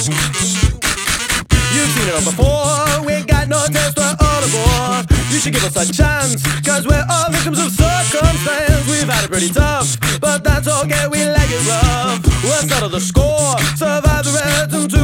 You've seen it all before, we ain't got no taste, we're all aboard. You should give us a chance, cause we're all victims of circumstance. We've had it pretty tough, but that's okay, we like it rough. We'll settle the score, survive the rest, and